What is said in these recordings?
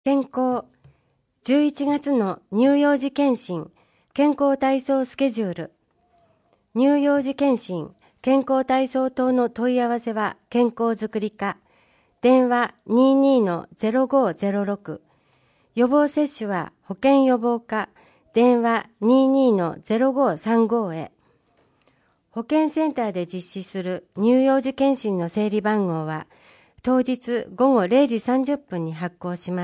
健康11月の乳幼児健診健康体操スケジュール。乳幼児健診健康体操等の問い合わせは健康づくり課、電話 22-0506。予防接種は保健予防課、電話 22-0535 へ。保健センターで実施する乳幼児健診の整理番号は当日午後0時30分に発行します。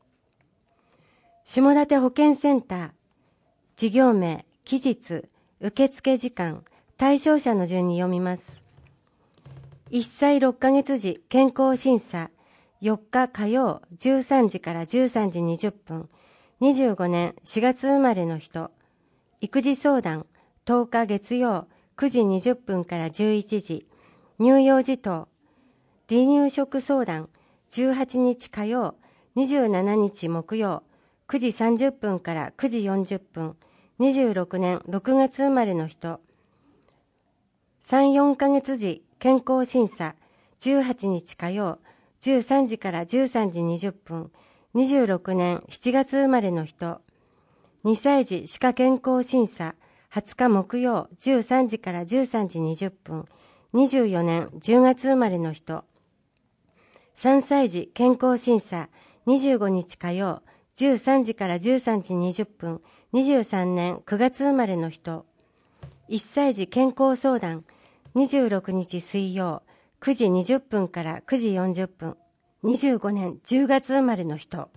下館保健センター、事業名、期日、受付時間、対象者の順に読みます。1歳6ヶ月時健康審査、4日火曜13時から13時20分、25年4月生まれの人。育児相談、10日月曜9時20分から11時、乳幼児等。離乳食相談、18日火曜、27日木曜、9時30分から9時40分、26年6月生まれの人。3、4ヶ月時健康審査、18日火曜、13時から13時20分、26年7月生まれの人。2歳児歯科健康審査、20日木曜、13時から13時20分、24年10月生まれの人。3歳児健康審査、25日火曜、13時から13時20分、23年9月生まれの人。1歳児健康相談、26日水曜、9時20分から9時40分、25年10月生まれの人。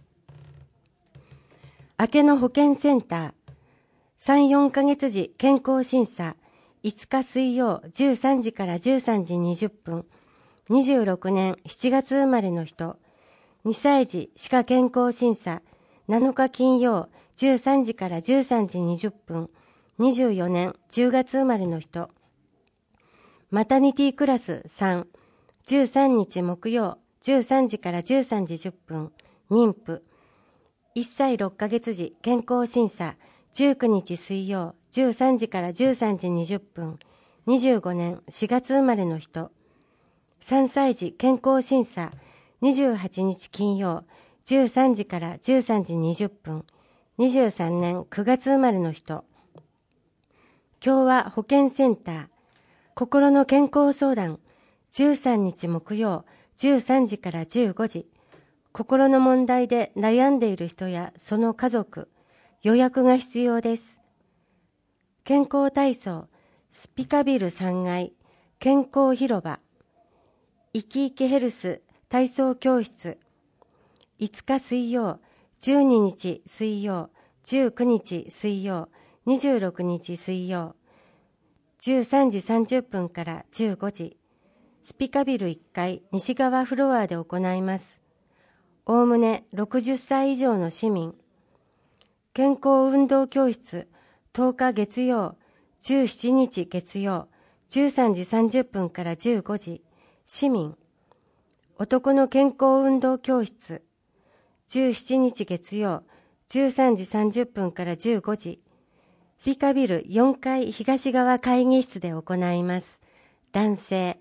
明けの保健センター、3、4ヶ月時健康審査、5日水曜13時から13時20分、26年7月生まれの人。2歳児歯科健康審査、7日金曜13時から13時20分、24年10月生まれの人。マタニティクラス3、13日木曜13時から13時10分、妊婦。1歳6ヶ月時健康審査、19日水曜13時から13時20分、25年4月生まれの人。3歳児健康審査、28日金曜13時から13時20分、23年9月生まれの人。共和保健センター、心の健康相談、13日木曜13時から15時、心の問題で悩んでいる人やその家族、予約が必要です。健康体操、スピカビル3階、健康広場、生き生きヘルス体操教室、5日水曜、12日水曜、19日水曜、26日水曜、13時30分から15時、スピカビル1階西側フロアで行います。おおむね60歳以上の市民。健康運動教室、10日月曜、17日月曜、13時30分から15時、市民。男の健康運動教室、17日月曜、13時30分から15時、スピカビル4階東側会議室で行います。男性。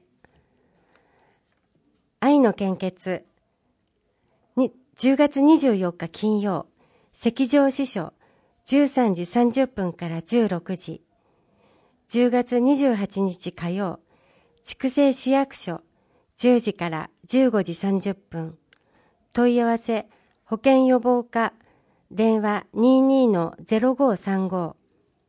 愛の献血。10月24日金曜、赤上支所、13時30分から16時。10月28日火曜、筑西市役所、10時から15時30分。問い合わせ、保健予防課、電話 22-0535。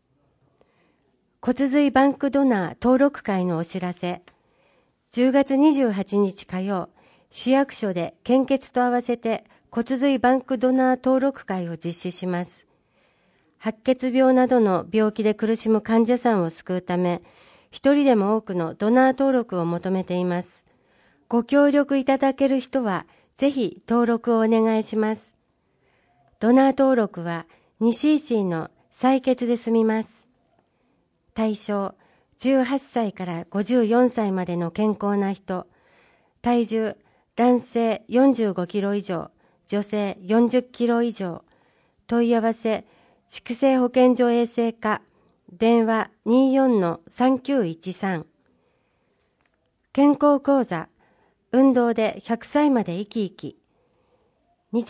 骨髄バンクドナー登録会のお知らせ。10月28日火曜、市役所で献血と合わせて骨髄バンクドナー登録会を実施します。白血病などの病気で苦しむ患者さんを救うため、一人でも多くのドナー登録を求めています。ご協力いただける人は、ぜひ登録をお願いします。ドナー登録は 2cc の採血で済みます。対象、18歳から54歳までの健康な人。体重、男性45キロ以上、女性40キロ以上。問い合わせ、筑西保健所衛生課、電話 24-3913。健康講座、運動で100歳まで生き生き。日時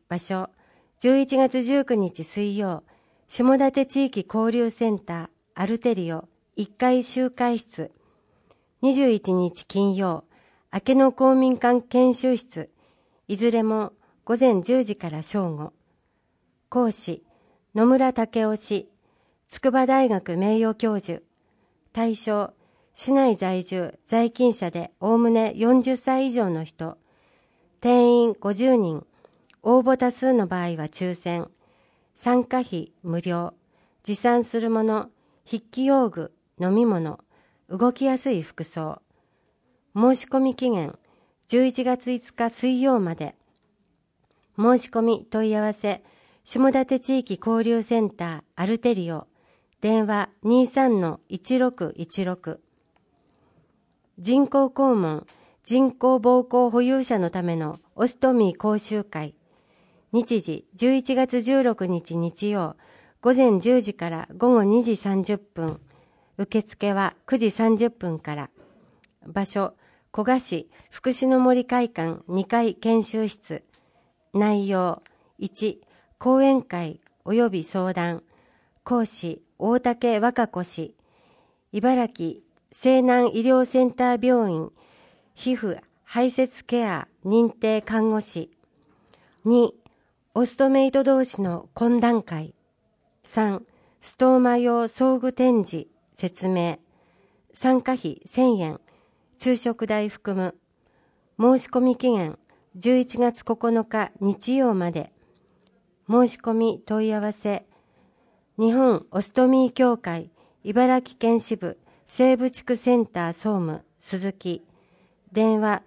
場所、11月19日水曜、下館地域交流センター、アルテリオ、1階集会室。21日金曜、明けの公民館研修室、いずれも午前10時から正午。講師、野村武雄氏、筑波大学名誉教授。対象、市内在住、在勤者でおおむね40歳以上の人。定員50人。応募多数の場合は抽選。参加費無料。持参するもの、筆記用具、飲み物、動きやすい服装。申し込み期限、11月5日水曜まで。申し込み問い合わせ、下館地域交流センターアルテリオ、電話 23-1616。人工肛門、人工膀胱保有者のためのオストミー講習会。日時11月16日日曜、午前10時から午後2時30分。受付は9時30分から。場所、古賀市福祉の森会館2階研修室。内容、1、講演会及び相談。講師、大竹和歌子氏。茨城西南医療センター病院皮膚排泄ケア認定看護師。2、オストメイト同士の懇談会。3、ストーマ用装具展示説明。参加費1000円。昼食代含む。申し込み期限11月9日日曜まで。申し込み問い合わせ。日本オストミー協会茨城県支部西部地区センター総務鈴木。電話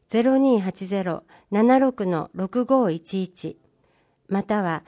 0280-76-6511 または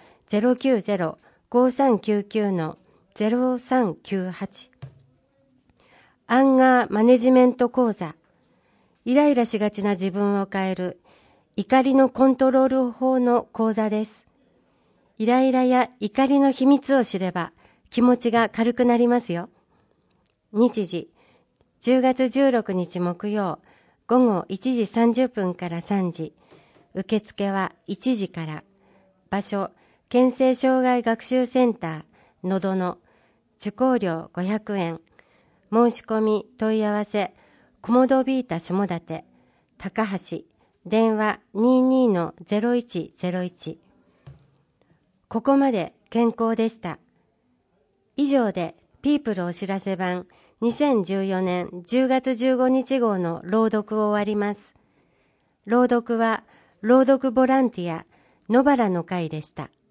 090-5399-0398。アンガーマネジメント講座。イライラしがちな自分を変える怒りのコントロール法の講座です。イライラや怒りの秘密を知れば気持ちが軽くなりますよ。日時、10月16日木曜、午後1時30分から3時。受付は1時から。場所、県政障害学習センター、のどの。受講料500円。申し込み問い合わせ、コモドビータ下館、高橋、電話 22-0101。ここまで健康でした。以上で、ピープルお知らせ版2014年10月15日号の朗読を終わります。朗読は、朗読ボランティア、野原の会でした。